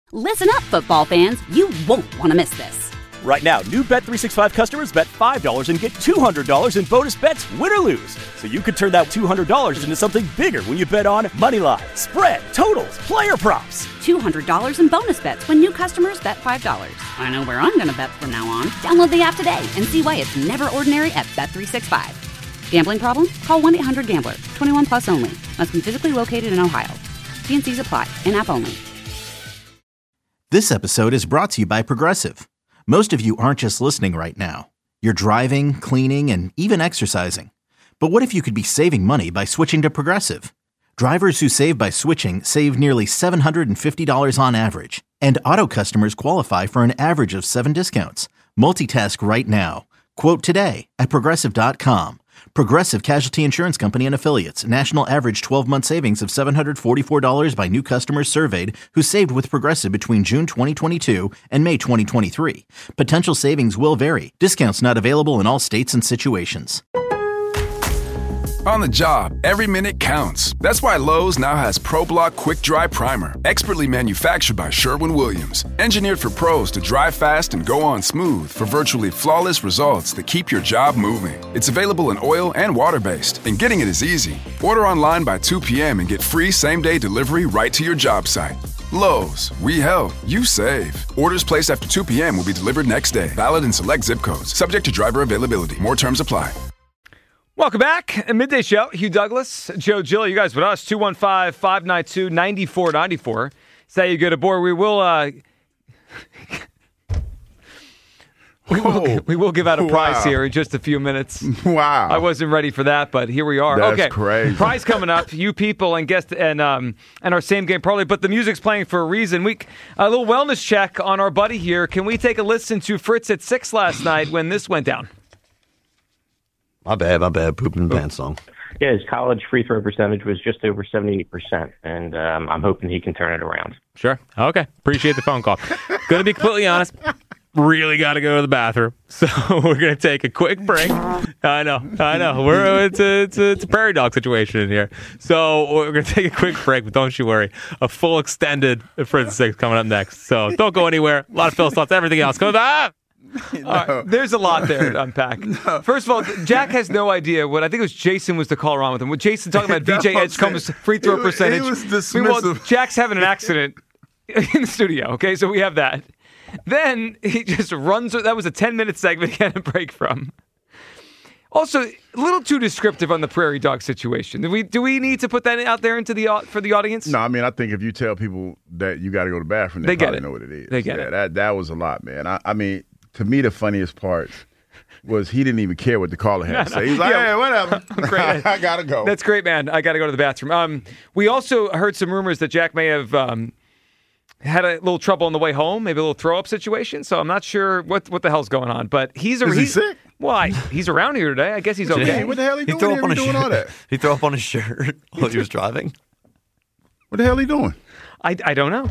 Listen up, football fans. You won't want to miss this. Right now, new Bet365 customers bet $5 and get $200 in bonus bets, win or lose. So you could turn that $200 into something bigger when you bet on moneyline, spread, totals, player props. $200 in bonus bets when new customers bet $5. I know where I'm going to bet from now on. Download the app today and see why it's never ordinary at Bet365. Gambling problem? Call 1-800-GAMBLER. 21 plus only. Must be physically located in Ohio. T&Cs apply. In-app only. This episode is brought to you by Progressive. Most of you aren't just listening right now. You're driving, cleaning, and even exercising. But what if you could be saving money by switching to Progressive? Drivers who save by switching save nearly $750 on average. And auto customers qualify for an average of 7 discounts. Multitask right now. Quote today at Progressive.com. Progressive Casualty Insurance Company and Affiliates. National average 12-month savings of $744 by new customers surveyed who saved with Progressive between June 2022 and May 2023. Potential savings will vary. Discounts not available in all states and situations. On the job, every minute counts. That's why Lowe's now has ProBlock Quick Dry Primer, expertly manufactured by Sherwin-Williams. Engineered for pros to dry fast and go on smooth for virtually flawless results that keep your job moving. It's available in oil and water-based, and getting it is easy. Order online by 2 p.m. and get free same-day delivery right to your job site. Lowe's, we help, you save. Orders placed after 2 p.m. will be delivered next day. Valid in select zip codes. Subject to driver availability. More terms apply. Welcome back. A midday show. Hugh Douglas, Joe Gill, you guys with us. 215-592-9494. Say you get aboard. We will give out a prize here in just a few minutes. Wow. I wasn't ready for that, but here we are. That's okay. crazy. Prize coming up. You people and guest and our same game parlay, but the music's playing for a reason. A little wellness check on our buddy here. Can we take a listen to Fritz at 6 last night when this went down? My bad. Pooping in the pants song. Yeah, his college free throw percentage was just over 78%, and I'm hoping he can turn it around. Sure. Okay. Appreciate the phone call. Going to be completely honest. Really got to go to the bathroom, so we're going to take a quick break. I know. It's a prairie dog situation in here, so we're going to take a quick break. But don't you worry, a full extended Fritz 6 coming up next. So don't go anywhere. A lot of Phil's thoughts, everything else coming up. No. Right, there's a lot there to unpack. No. First of all, Jack has no idea what I think it was Jason was the caller on with him. What Jason talking about VJ Edgecombe's free throw percentage. He was dismissive. Meanwhile, Jack's having an accident in the studio. Okay, so we have that. Then he just runs. That was a 10-minute segment he had a break from. Also, a little too descriptive on the prairie dog situation. Do we need to put that out there for the audience? No, I mean, I think if you tell people that you got to go to the bathroom, they probably know what it is. They get it. That was a lot, man. I mean, to me, the funniest part was he didn't even care what the caller had to say. He's like, hey, whatever. Great. I got to go. That's great, man. I got to go to the bathroom. We also heard some rumors that Jack may have had a little trouble on the way home, maybe a little throw-up situation. So I'm not sure what the hell's going on. But is he sick? Well, he's around here today. I guess he's okay. Hey, what the hell he doing here? Doing all that? He threw up on his shirt while he was driving. What the hell he doing? I don't know.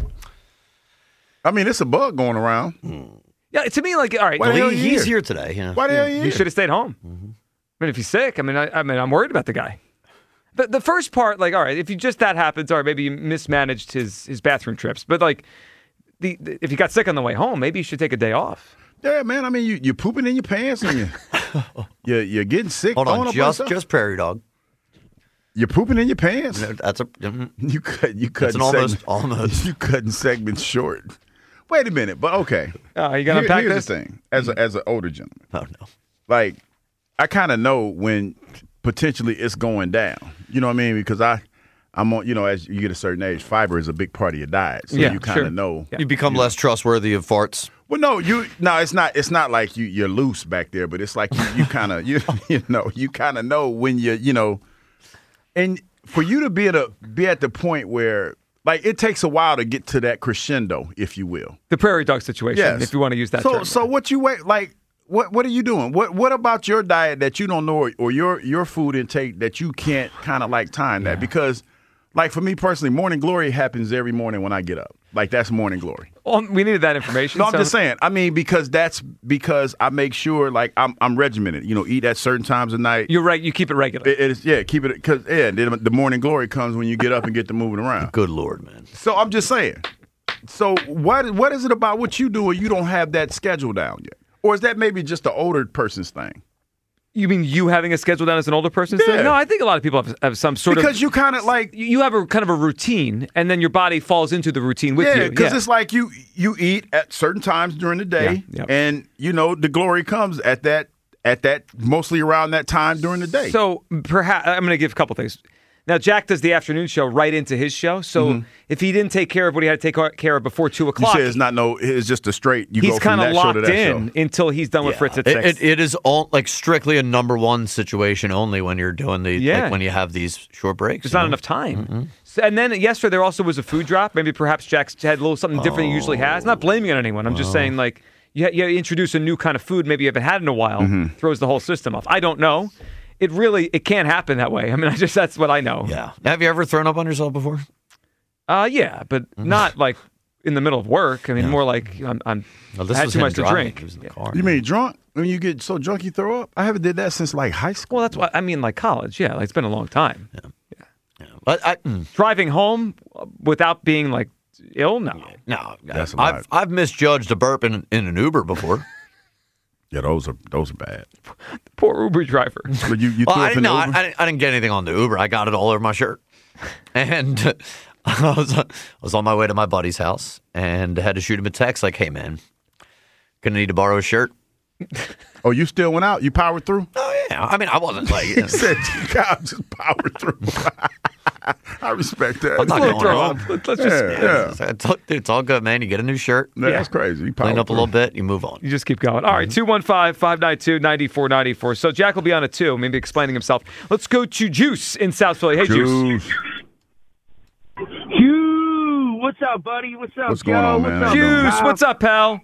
I mean, it's a bug going around. Yeah, to me, like, all right. Well, he's here today. Yeah. Why the hell he should have stayed home. Mm-hmm. I mean, if he's sick, I'm worried about the guy. But the first part, like, all right, if that happens, all right, maybe you mismanaged his bathroom trips. But like, if you got sick on the way home, maybe you should take a day off. Yeah, man. I mean, you're pooping in your pants and you're getting sick. Hold on, just prairie dog. You're pooping in your pants. That's you cutting almost. You cutting segments short. Wait a minute, but okay. You got to unpack here's this? The thing, as an older gentleman. Oh, no. Like, I kind of know when potentially it's going down. You know what I mean? Because I'm on, as you get a certain age, fiber is a big part of your diet. So you kind of know. You become less trustworthy of farts. Well, no, it's not like you're loose back there, but it's like you kind of, you kind of know when and for you to be at the point where, like, it takes a while to get to that crescendo, if you will. The prairie dog situation, yes. If you want to use that term. So what you wait, like, what are you doing? What about your diet that you don't know, or your food intake that you can't kind of like time that? Because, like, for me personally, morning glory happens every morning when I get up. Like, that's morning glory. Well, we needed that information. No, I'm just saying. I mean, because I make sure, like, I'm regimented. Eat at certain times of night. You're right. You keep it regular. Keep it, because the morning glory comes when you get up and get to moving around. Good Lord, man. So I'm just saying. So what is it about what you do where you don't have that schedule down yet? Or is that maybe just the older person's thing? You mean you having a schedule down as an older person's Yeah. thing? No, I think a lot of people have some sort because of... you kind of like... You have a kind of a routine, and then your body falls into the routine with you. Yeah, because it's like you eat at certain times during the day, and, the glory comes at that mostly around that time during the day. So perhaps I'm going to give a couple things. Now, Jack does the afternoon show right into his show. So if he didn't take care of what he had to take care of before 2 o'clock, you say it's just a straight. He's kind of locked in until he's done with Fritz at 6. It is all like strictly a number one situation only when you're doing like when you have these short breaks. There's not enough time. Mm-hmm. So, and then yesterday there also was a food drop. Maybe perhaps Jack's had a little something different than he usually has. Not blaming on anyone. I'm just saying like you introduce a new kind of food maybe you haven't had in a while, throws the whole system off. I don't know. It can't happen that way. I mean, that's what I know. Yeah. Have you ever thrown up on yourself before? Yeah, but not like in the middle of work. I mean, more like I had too much to drink. You mean drunk? When you get so drunk you throw up? I haven't did that since like high school. Well, that's what I mean, like college. Yeah, like it's been a long time. Yeah. But driving home without being like ill? No. That's a lot. I've misjudged a burp in an Uber before. Yeah, those are bad. Poor Uber driver. But you threw up in the Uber? I didn't get anything on the Uber. I got it all over my shirt. And I was on my way to my buddy's house and had to shoot him a text like, hey, man, gonna need to borrow a shirt. Oh, you still went out? You powered through? Oh, yeah. I mean, I wasn't like... He said, God, just powered through. I respect that. I'm not going throw up. Let's just... It's all good, man. You get a new shirt. Yeah, that's crazy. You clean up a little bit. You move on. You just keep going. All right, 215-592-9494. So Jack will be on it too, maybe explaining himself. Let's go to Juice in South Philly. Hey, Juice. What's up, buddy? What's up, What's going on, man? Juice, what's up, pal?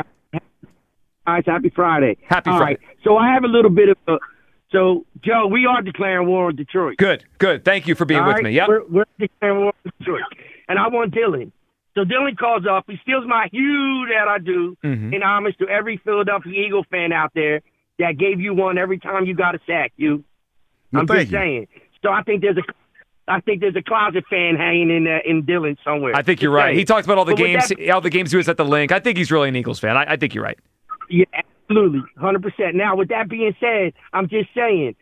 All right, happy Friday. Happy Friday. All right, so I have a little bit of a... So, Joe, we are declaring war on Detroit. Good. Thank you for being with me. Yep. We're declaring war on Detroit. And I want Dylan. So Dylan calls up. He steals my "you" that I do in homage to every Philadelphia Eagle fan out there that gave you one every time you got a sack. I'm just saying. So I think there's a closet fan hanging in Dylan somewhere. I think you're right. He talks about all the games he was at the link. I think he's really an Eagles fan. I think you're right. Yeah, absolutely, 100%. Now, with that being said, I'm just saying,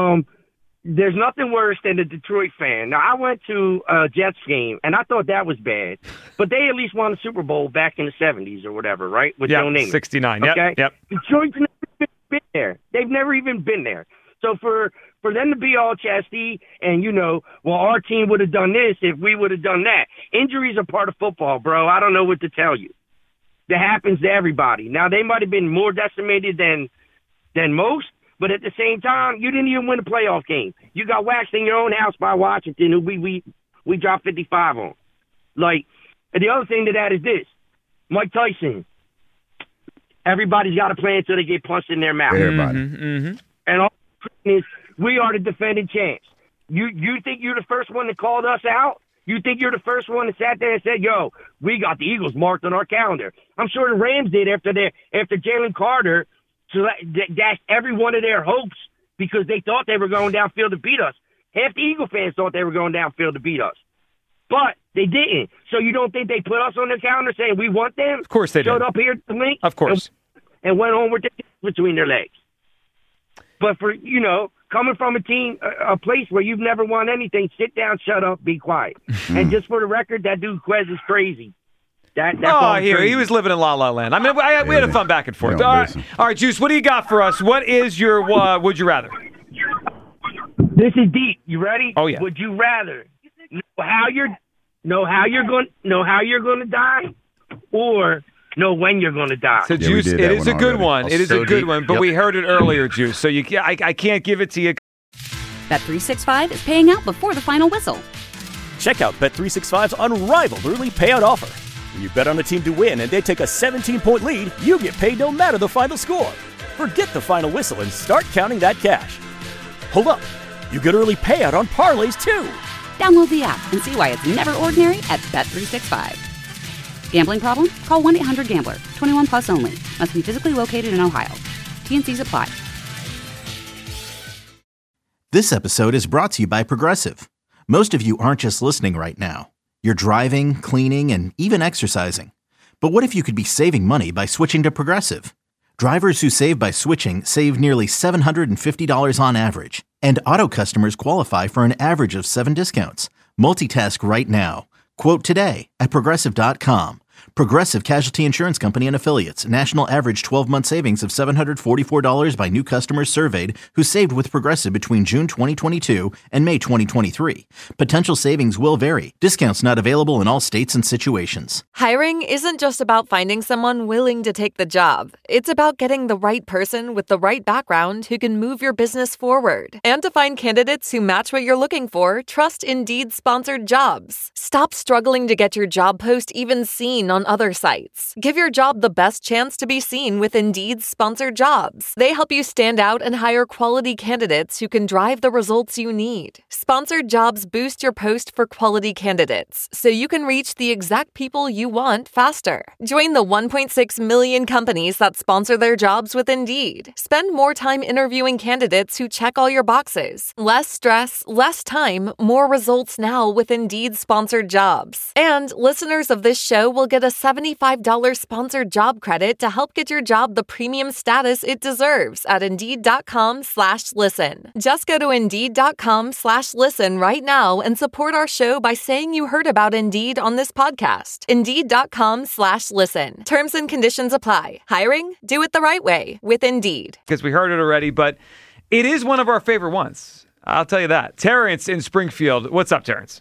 there's nothing worse than a Detroit fan. Now, I went to a Jets game, and I thought that was bad, but they at least won the Super Bowl back in the 70s or whatever, right? With Joe Namath. 69. Okay? Yep. Detroit's never been there. They've never even been there. So for them to be all chesty and, our team would have done this if we would have done that. Injuries are part of football, bro. I don't know what to tell you. That happens to everybody. Now, they might have been more decimated than most, but at the same time, you didn't even win a playoff game. You got waxed in your own house by Washington, who we dropped 55 on. Like, and the other thing to that is this. Mike Tyson, everybody's got a plan until they get punched in their mouth. Everybody. And all is we are the defending champs. You think you're the first one that called us out? You think you're the first one that sat there and said, yo, we got the Eagles marked on our calendar. I'm sure the Rams did after Jalen Carter dashed every one of their hopes because they thought they were going downfield to beat us. Half the Eagle fans thought they were going downfield to beat us. But they didn't. So you don't think they put us on their calendar saying we want them? Of course they did. Showed up here at the link? Of course. And went on with their between their legs. But for, coming from a team, a place where you've never won anything, sit down, shut up, be quiet. And just for the record, that dude Quez is crazy. That's he was living in La La Land. I mean, we had a fun back and forth. All right, Juice, what do you got for us? What is your would you rather? This is deep. You ready? Oh yeah. Would you rather know how you're going to die, or know when you're going to die? So, Juice, it is a good one. It is a good one, but we heard it earlier, Juice. So I can't give it to you. Bet365 is paying out before the final whistle. Check out Bet365's unrivaled early payout offer. When you bet on a team to win and they take a 17-point lead, you get paid no matter the final score. Forget the final whistle and start counting that cash. Hold up. You get early payout on parlays, too. Download the app and see why it's never ordinary at Bet365. Gambling problem? Call 1-800-GAMBLER. 21 plus only. Must be physically located in Ohio. T&Cs apply. This episode is brought to you by Progressive. Most of you aren't just listening right now. You're driving, cleaning, and even exercising. But what if you could be saving money by switching to Progressive? Drivers who save by switching save nearly $750 on average, and auto customers qualify for an average of 7 discounts. Multitask right now. Quote today at Progressive.com. Progressive Casualty Insurance Company and Affiliates. National average 12-month savings of $744 by new customers surveyed who saved with Progressive between June 2022 and May 2023. Potential savings will vary. Discounts not available in all states and situations. Hiring isn't just about finding someone willing to take the job. It's about getting the right person with the right background who can move your business forward. And to find candidates who match what you're looking for, trust Indeed-sponsored jobs. Stop struggling to get your job post even seen on other sites. Give your job the best chance to be seen with Indeed's sponsored jobs. They help you stand out and hire quality candidates who can drive the results you need. Sponsored jobs boost your post for quality candidates, so you can reach the exact people you want faster. Join the 1.6 million companies that sponsor their jobs with Indeed. Spend more time interviewing candidates who check all your boxes. Less stress, less time, more results now with Indeed sponsored jobs. And listeners of this show will get a $75 sponsored job credit to help get your job the premium status it deserves at Indeed.com/listen. Just go to Indeed.com/listen right now and support our show by saying you heard about Indeed on this podcast. Indeed.com/listen. Terms and conditions apply. Hiring? Do it the right way with Indeed. Because we heard it already, but it is one of our favorite ones. I'll tell you that. Terrence in Springfield. What's up, Terrence?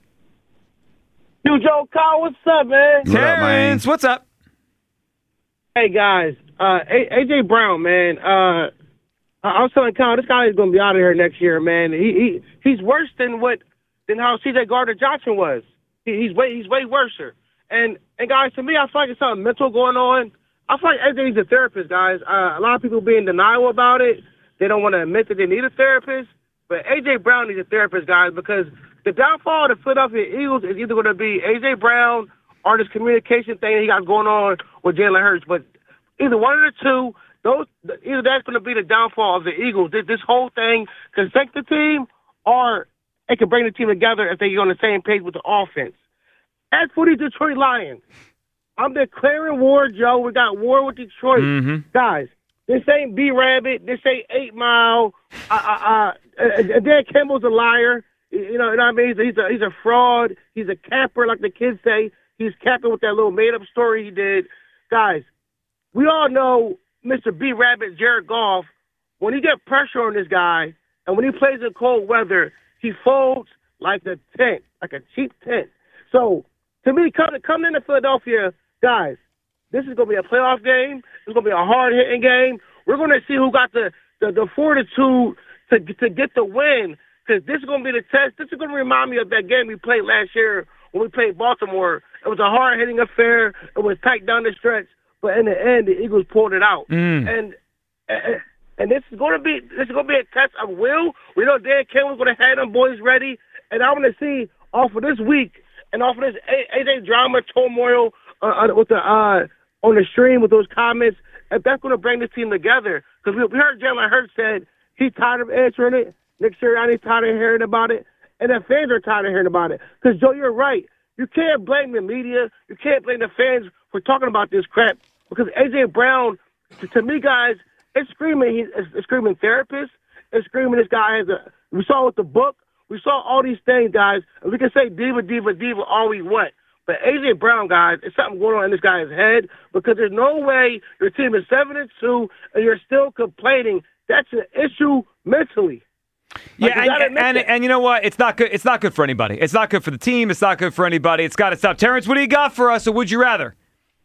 Yo, Joe, Kyle, what's up, man? Terrence, what's up? Hey, guys. A.J. Brown, man. I was telling Kyle, this guy is going to be out of here next year, man. He's worse than how C.J. Gardner-Johnson was. He's way worse. And guys, to me, I feel like it's something mental going on. I feel like A.J. needs a therapist, guys. A lot of people be in denial about it. They don't want to admit that they need a therapist. But A.J. Brown needs a therapist, guys, because the downfall of the Philadelphia Eagles is either going to be A.J. Brown or this communication thing he got going on with Jalen Hurts. But either one of the two, either that's going to be the downfall of the Eagles. This whole thing can sink the team, or it can bring the team together if they get on the same page with the offense. As for the Detroit Lions, I'm declaring war, Joe. We got war with Detroit. Mm-hmm. Guys, this ain't B-Rabbit. This ain't 8 Mile. Dan Campbell's a liar. You know what I mean? He's a fraud. He's a capper, like the kids say. He's capping with that little made-up story he did. Guys, we all know Mr. B-Rabbit, Jared Goff, when he get pressure on this guy and when he plays in cold weather, he folds like a tent, like a cheap tent. So, to me, coming into Philadelphia, guys, this is going to be a playoff game. It's going to be a hard-hitting game. We're going to see who got the fortitude to get the win, because this is going to be the test. This is going to remind me of that game we played last year when we played Baltimore. It was a hard-hitting affair. It was tight down the stretch, but in the end, the Eagles pulled it out. And this is going to be a test of will. We know Dan Campbell's going to have them boys ready, and I want to see off of this week and off of this AJ drama turmoil with the on the stream with those comments, if that's going to bring this team together. Because we heard Jalen Hurts said he's tired of answering it. Nick Sirianni's tired of hearing about it. And the fans are tired of hearing about it. Because, Joe, you're right. You can't blame the media. You can't blame the fans for talking about this crap. Because A.J. Brown, to me, guys, it's screaming therapist. It's screaming this guy has a – we saw with the book. We saw all these things, guys. And we can say diva all we want. But A.J. Brown, guys, there's something going on in this guy's head, because there's no way your team is 7-2 and you're still complaining. That's an issue mentally. Yeah, and you know what? It's not good. It's not good for anybody. It's not good for the team. It's not good for anybody. It's got to stop. Terrence, what do you got for us? Or would you rather?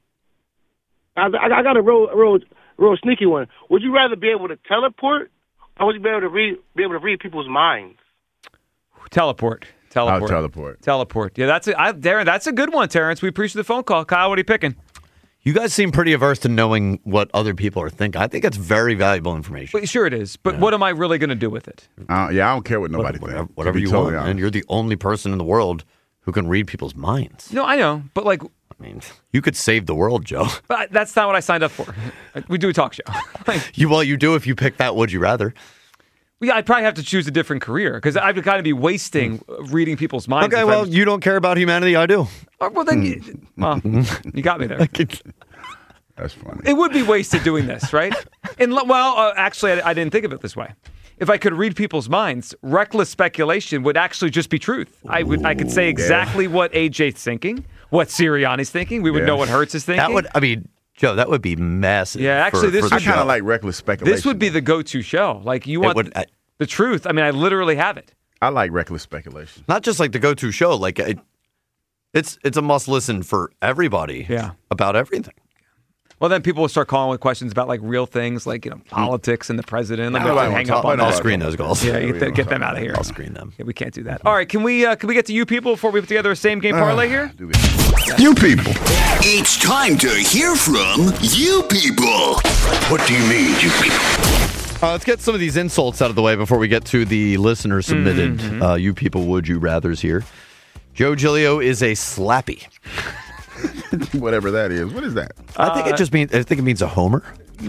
I got a real sneaky one. Would you rather be able to teleport, or would you be able to read people's minds? Teleport. I'll teleport. Yeah, Darren, that's a good one, Terrence. We appreciate the phone call. Kyle, what are you picking? You guys seem pretty averse to knowing what other people are thinking. I think it's very valuable information. Well, sure it is, but what am I really going to do with it? I don't care what nobody thinks. Whatever you want, and you're the only person in the world who can read people's minds. No, I know, but I mean, you could save the world, Joe. But that's not what I signed up for. We do a talk show. You do if you pick that. Would you rather? Yeah, I'd probably have to choose a different career because I'd kind of be wasting reading people's minds. Okay, well, you don't care about humanity. I do. Well, then, you got me there. That's funny. It would be wasted doing this, right? And actually, I didn't think of it this way. If I could read people's minds, reckless speculation would actually just be truth. I could say exactly what AJ's thinking, what Sirianni's thinking. We would know what Hurts is thinking. Joe, that would be massive. Yeah, actually, I kind of like reckless speculation. This would be the go-to show. Like, you want the truth. I mean, I literally have it. I like reckless speculation. Not just like the go-to show. Like, it's a must-listen for everybody about everything. Well, then people will start calling with questions about like real things, like politics and the president. Like, I'll screen those calls. Yeah, get them out of here. I'll screen them. Yeah, we can't do that. All right, can we get to you people before we put together a same game parlay here? You people. It's time to hear from you people. What do you mean, you people? Let's get some of these insults out of the way before we get to the listener submitted. You people, would you rather's here? Joe Giglio is a slappy. Whatever that is. What is that? I think it means a homer.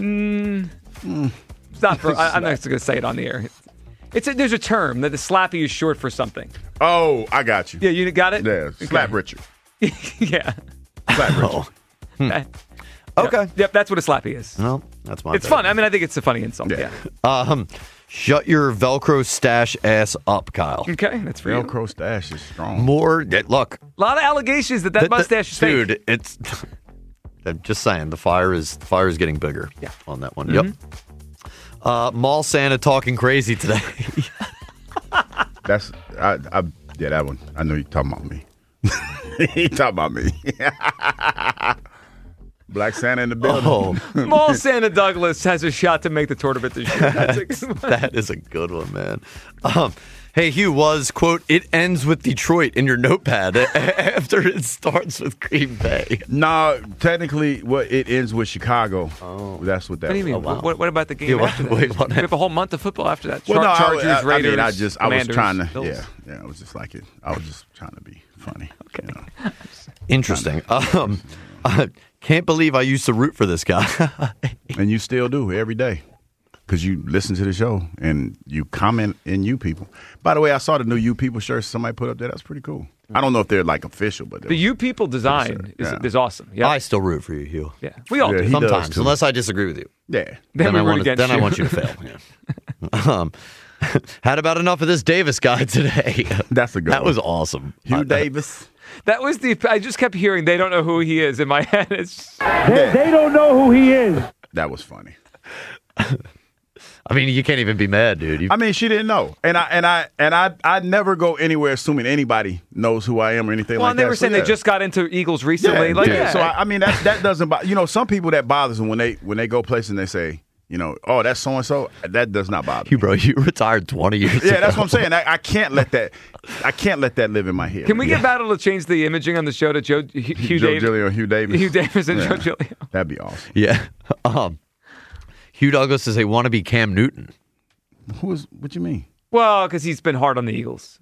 It's not for. I'm not going to say it on the air. There's a term that the slappy is short for something. Oh, I got you. Yeah, you got it. Yeah, slap Richard. Yeah. Slap Richard. Okay. Yep, that's what a slappy is. Well, that's my. It's fun. I mean, I think it's a funny insult. Yeah. Shut your Velcro stash ass up, Kyle. Okay, that's for you. Velcro stash is strong. Look. A lot of allegations that mustache is fake. Dude, it's. I'm just saying, the fire is getting bigger. Yeah. On that one. Yep. Mall Santa talking crazy today. That one. I know you're talking about me. He talking about me. Black Santa in the building. Mall Santa Douglas has a shot to make the tournament this year. That's a good one. That is a good one, man. Hey, Hugh, quote, it ends with Detroit in your notepad after it starts with Green Bay. No, technically, it ends with Chicago. Oh. That's what that What do you mean? Wow. What about the game after that? We have a whole month of football after that. Chargers, Raiders, I was trying to, Bills. I was just like it. I was just trying to be funny. Okay. You know? Interesting. Can't believe I used to root for this guy. And you still do every day because you listen to the show and you comment in You People. By the way, I saw the new You People shirts somebody put up there. That's pretty cool. I don't know if they're like official, but the You People design is awesome. Yeah. I still root for you, Hugh. Yeah, we all do. Sometimes, unless I disagree with you. Yeah. Then I want you to fail. Yeah. Had about enough of this Davis guy today. That's a good one. That was awesome. Hugh Davis. That was I just kept hearing they don't know who he is in my head. They don't know who he is. That was funny. I mean, you can't even be mad, dude. I mean, she didn't know, and I never go anywhere assuming anybody knows who I am or anything like that. Well, and they were saying they just got into Eagles recently. So I mean, that doesn't bother. Some people that bothers them when they go places and they say, oh, that's so and so. That does not bother me. Bro, you retired 20 years ago. Yeah, that's what I'm saying. I can't let that. I can't let that live in my head. Can we get Battle to change the imaging on the show to Hugh Davis? Hugh Davis. Hugh Davis and Joe Giglio. That'd be awesome. Yeah. Hugh Douglas is a wannabe Cam Newton. What you mean? Well, because he's been hard on the Eagles.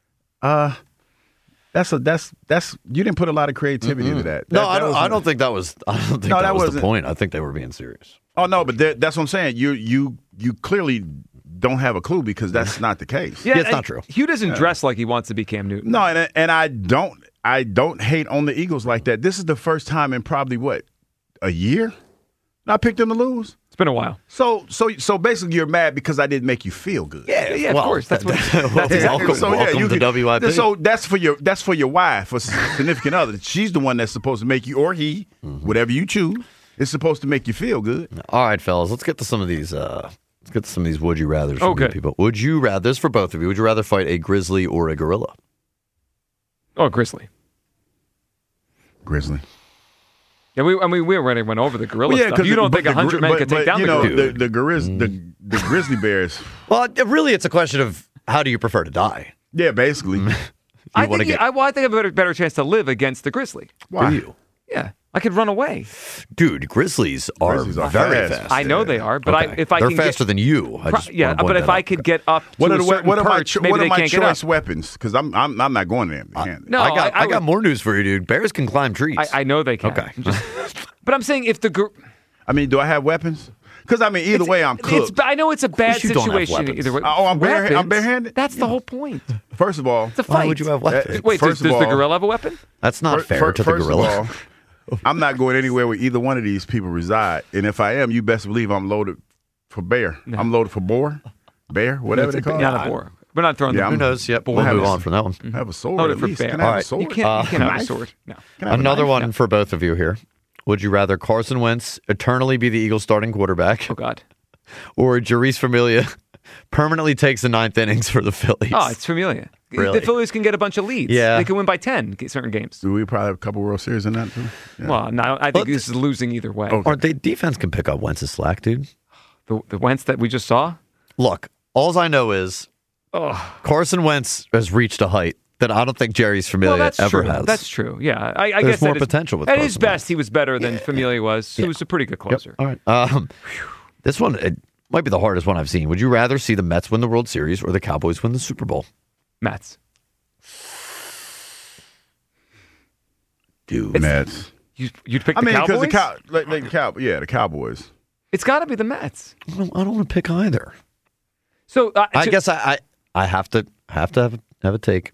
That's you didn't put a lot of creativity into that. I don't think that was the point. I think they were being serious. Oh no, but that's what I'm saying. You clearly don't have a clue because that's not the case. Yeah, it's not true. Hugh doesn't dress like he wants to be Cam Newton. No, and I don't hate on the Eagles like that. This is the first time in probably a year I picked them to lose. It's been a while. So basically, you're mad because I didn't make you feel good. Yeah, of course. That's what. That's exactly. Welcome to WIP. So that's for your wife, or significant other. She's the one that's supposed to make you, or he, whatever you choose, is supposed to make you feel good. All right, fellas, let's get to some of these. Would you rather's from you people. Would you rather? This is for both of you. Would you rather fight a grizzly or a gorilla? Oh, grizzly. Grizzly. Yeah, we already went over the gorilla stuff. You don't think 100 men could take down the gorilla? The grizzly bears. Well, really, it's a question of how do you prefer to die? Yeah, basically. I think I have a better chance to live against the grizzly. Why? Do you? Yeah, I could run away. Dude, grizzlies are very fast. I know they are, but if I they're can faster than you. but if I could get up to a certain perch, maybe they can't get up. What are my choice weapons? Because I'm not going there empty-handed. No, I got more news for you, dude. Bears can climb trees. I know they can. Okay. But I'm saying if the I mean, do I have weapons? Because, I mean, either way, I'm cooked. I know it's a bad you don't have situation weapons. either way. Oh, I'm barehanded? That's the whole point. First of all, It's a fight. Why would you have weapons? Wait, does First of the all- gorilla have a weapon? That's not fair to the First gorilla. of all, I'm not going anywhere where either one of these people reside. And if I am, you best believe I'm loaded for bear. No. I'm loaded for boar, bear, whatever they call it. Not a boar. We're not throwing Yeah, the Who knows? Yep, we'll have move a- on from that one. I have a sword Loaded at for least. bear. Can I have All a right. sword? You can't have a Knife? sword. No. Can I have a Another knife? one for both of you here. Would you rather Carson Wentz eternally be the Eagles starting quarterback Oh, God. or Jarice Familia permanently takes the 9th innings for the Phillies? Oh, it's Familia. Really? The Phillies can get a bunch of leads. Yeah. They can win by 10 certain games. Do we probably have a couple World Series in that, too? Yeah. Well, no, I think But- this is losing either way. Okay. Or the defense can pick up Wentz's slack, dude. The Wentz that we just saw? Look, all I know is Carson Wentz has reached a height that I don't think Jerry's Familia Well, that's ever true. has. That's true. Yeah, I There's guess more that is- potential with at his Carson best, Wentz. he was better than Familia was. He was a pretty good closer. All right. This one it might be the hardest one I've seen. Would you rather see the Mets win the World Series or the Cowboys win the Super Bowl? Mets. Dude, Mets. You'd pick I the mean, Cowboys? because the Cowboys. It's got to be the Mets. I don't want to pick either. So I guess I have to have a take.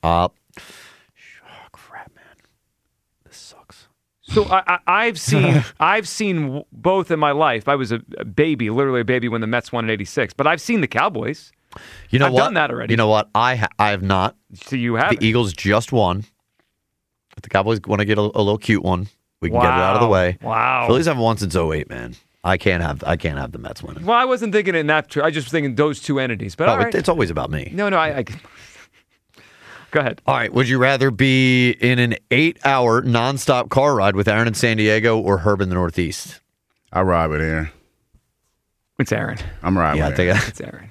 Crap, man, this sucks. So I've seen both in my life. I was a baby, literally a baby when the Mets won in '86. But I've seen the Cowboys. You know I've what? done that already. You know what? I have not. So you have. The Eagles just won. If the Cowboys want to get a little cute one, we can get it out of the way. Wow. Phillies haven't won since 2008, man. I can't have the Mets winning. Well, I wasn't thinking in that. I was just thinking those two entities. But all right. It's always about me. No, I Go ahead. All right. Would you rather be in an 8-hour nonstop car ride with Aaron in San Diego or Herb in the Northeast? I ride with Aaron. It's Aaron. I'm riding with Aaron. It's Aaron.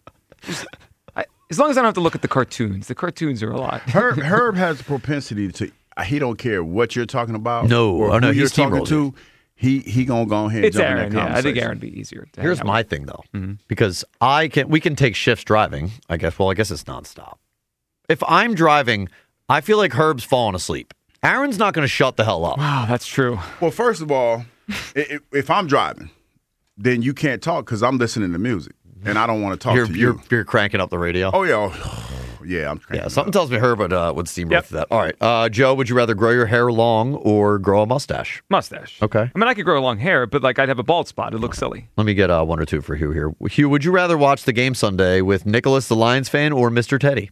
As long as I don't have to look at the cartoons. The cartoons are a lot. Herb has a propensity to. He don't care what you're talking about. No, or who he's you're talking steamrolled to. He gonna go ahead. It's and jump Aaron. In that Yeah, I think conversation. Aaron would be easier. To Here's hang out my with. thing though, because we can take shifts driving. I guess. Well, I guess it's nonstop. If I'm driving, I feel like Herb's falling asleep. Aaron's not going to shut the hell up. Wow, that's true. Well, first of all, if I'm driving, then you can't talk because I'm listening to music, and I don't want to talk to you. You're cranking up the radio. Oh yeah, I'm cranking. Yeah, something tells me Herb would steamroll Yep. through that. All right, Joe, would you rather grow your hair long or grow a mustache? Mustache. Okay. I mean, I could grow long hair, but I'd have a bald spot. It looks silly. Let me get one or two for Hugh here. Hugh, would you rather watch the game Sunday with Nicholas, the Lions fan, or Mr. Teddy?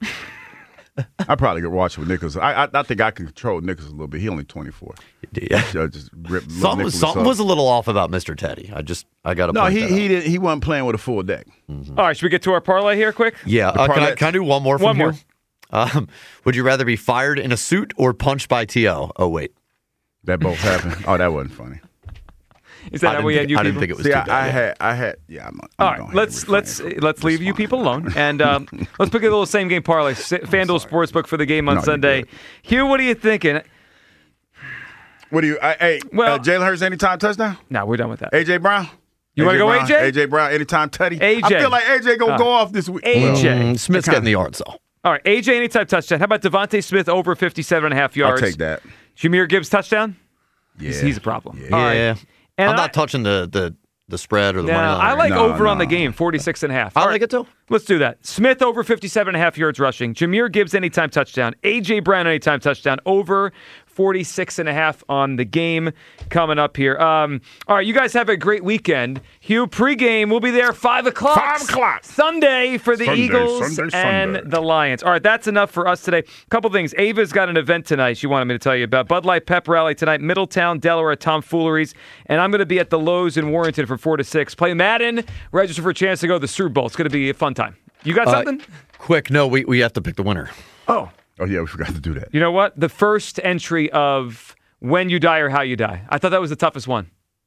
I probably could watch with Nicholas. I think I can control Nicholas a little bit. He only 24. Yeah. Just rip Something was a little off about Mr. Teddy. I got to. No, he wasn't playing with a full deck. All right, should we get to our parlay here quick? Yeah. Can I do one more? One from more. Hugh? Would you rather be fired in a suit or punched by T.O.? Oh wait, that both happened. Oh, that wasn't funny. Is that how we had you? I didn't people? think it was See, too bad. I had. Yeah. I'm All going right, let's leave you people alone, and let's pick a little same game parlay. FanDuel Sportsbook for the game on No, you're Sunday. good. Hugh, what are you thinking? What do you? Jalen Hurts anytime touchdown. No, we're done with that. AJ Brown. You wanna go Brown? AJ? AJ Brown anytime tutty. AJ. I feel like AJ gonna go off this week. AJ. Smith's getting the yards though. All right, AJ anytime touchdown. How about Devontae Smith over 57.5 I'll yards? take that. Jameer Gibbs touchdown. Yeah. He's a problem. Yeah. All right. Yeah. And I'm not touching the spread or the money line. I like No, over on the no. game, 46.5. I All like right, it too. Let's do that. Smith over 57.5 yards rushing. Jameer Gibbs anytime touchdown. AJ Brown anytime touchdown. Over 46.5 on the game coming up here. All right, you guys have a great weekend. Hugh, pregame, we'll be there 5 o'clock. 5 o'clock. Sunday for the Eagles Sunday. and the Lions. All right, that's enough for us today. Couple things. Ava's got an event tonight she wanted me to tell you about. Bud Light Pep Rally tonight, Middletown, Delaware, Tomfooleries. And I'm going to be at the Lowe's in Warrenton for 4 to 6. Play Madden, register for a chance to go to the Super Bowl. It's going to be a fun time. You got something? Quick, no, we have to pick the winner. Oh, yeah, we forgot to do that. you know what? The first entry of When You Die or How You Die. I thought that was the toughest one.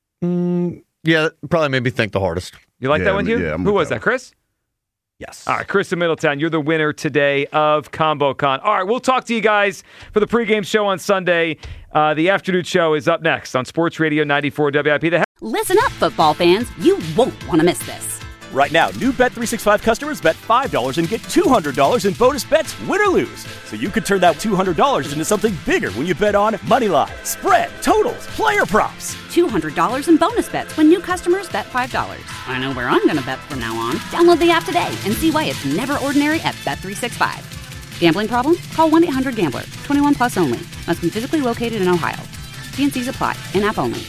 Yeah, probably made me think the hardest. You like Yeah, that one, Hugh? yeah, I'm Who with was that that, Chris? Yes. All right, Chris in Middletown, you're the winner today of ComboCon. All right, we'll talk to you guys for the pregame show on Sunday. The afternoon show is up next on Sports Radio 94 WIP. Listen up, football fans. You won't want to miss this. Right now, new Bet365 customers bet $5 and get $200 in bonus bets, win or lose. So you could turn that $200 into something bigger when you bet on money line, spread, totals, player props. $200 in bonus bets when new customers bet $5. I know where I'm going to bet from now on. Download the app today and see why it's never ordinary at Bet365. Gambling problem? Call 1-800-GAMBLER. 21 plus only. Must be physically located in Ohio. T&Cs apply. In-app only.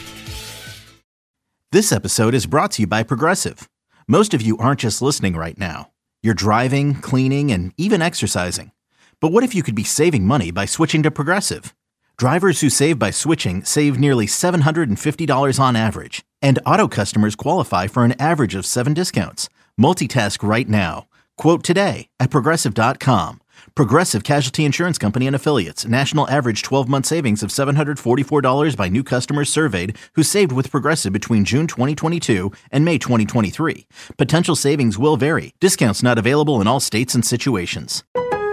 This episode is brought to you by Progressive. Most of you aren't just listening right now. You're driving, cleaning, and even exercising. But what if you could be saving money by switching to Progressive? Drivers who save by switching save nearly $750 on average. And auto customers qualify for an average of 7 discounts. Multitask right now. Quote today at Progressive.com. Progressive Casualty Insurance Company and Affiliates. National average 12-month savings of $744 by new customers surveyed who saved with Progressive between June 2022 and May 2023. Potential savings will vary. Discounts not available in all states and situations.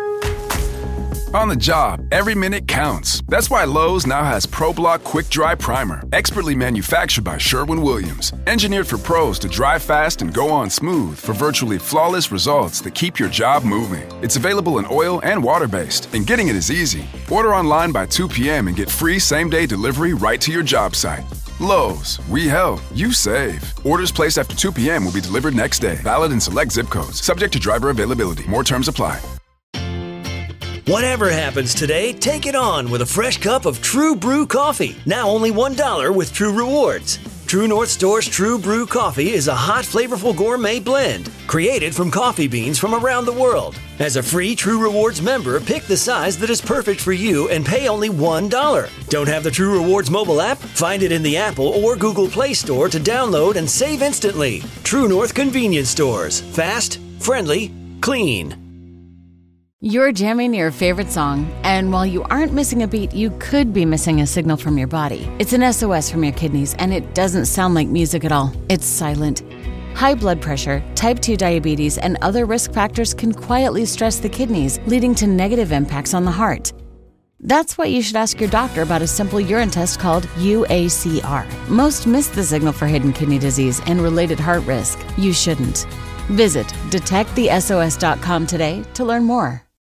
On the job, every minute counts. That's why Lowe's now has ProBlock Quick Dry Primer, expertly manufactured by Sherwin-Williams. Engineered for pros to dry fast and go on smooth for virtually flawless results that keep your job moving. It's available in oil and water-based, and getting it is easy. Order online by 2 p.m. and get free same-day delivery right to your job site. Lowe's, we help, you save. Orders placed after 2 p.m. will be delivered next day. Valid in select zip codes. Subject to driver availability. More terms apply. Whatever happens today, take it on with a fresh cup of True Brew coffee. Now only $1 with True Rewards. True North Store's True Brew coffee is a hot, flavorful gourmet blend created from coffee beans from around the world. As a free True Rewards member, pick the size that is perfect for you and pay only $1. Don't have the True Rewards mobile app? Find it in the Apple or Google Play Store to download and save instantly. True North Convenience Stores. Fast, friendly, clean. You're jamming your favorite song, and while you aren't missing a beat, you could be missing a signal from your body. It's an SOS from your kidneys, and it doesn't sound like music at all. It's silent. High blood pressure, type 2 diabetes, and other risk factors can quietly stress the kidneys, leading to negative impacts on the heart. That's why you should ask your doctor about a simple urine test called UACR. Most miss the signal for hidden kidney disease and related heart risk. You shouldn't. Visit detectthesos.com today to learn more.